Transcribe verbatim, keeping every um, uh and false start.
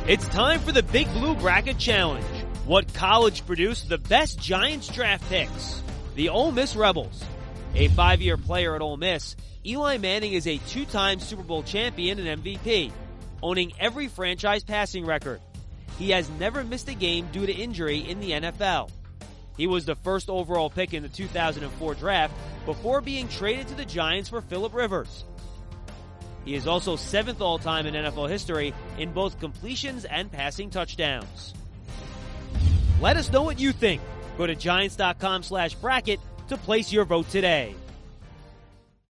It's time for the Big Blue Bracket Challenge. What college produced the best Giants draft picks? The Ole Miss Rebels. A five-year player at Ole Miss, Eli Manning is a two-time Super Bowl champion and M V P, owning every franchise passing record. He has never missed a game due to injury in the N F L. He was the first overall pick in the two thousand four draft before being traded to the Giants for Phillip Rivers. He is also seventh all-time in N F L history in both completions and passing touchdowns. Let us know what you think. Go to Giants.com slash bracket to place your vote today.